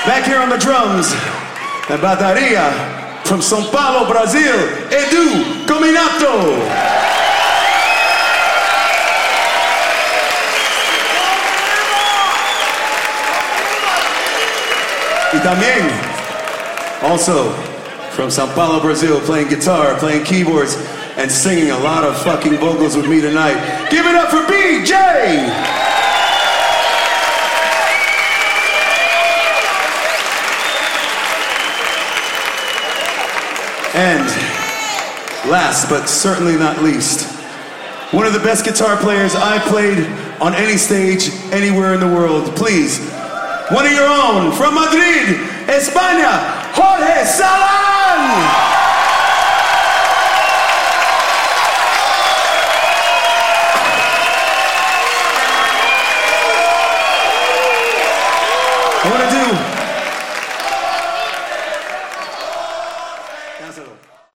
Back here on the drums, the bateria from São Paulo, Brazil, Edu Cominato. Y también, also from São Paulo, Brazil, playing guitar, playing keyboards, and singing a lot of fucking vocals with me tonight. Give it up for BJ! And last but certainly not least, one of the best guitar players I've played on any stage anywhere in the world. Please, one of your own from Madrid, España, Jorge Salán! I want to do...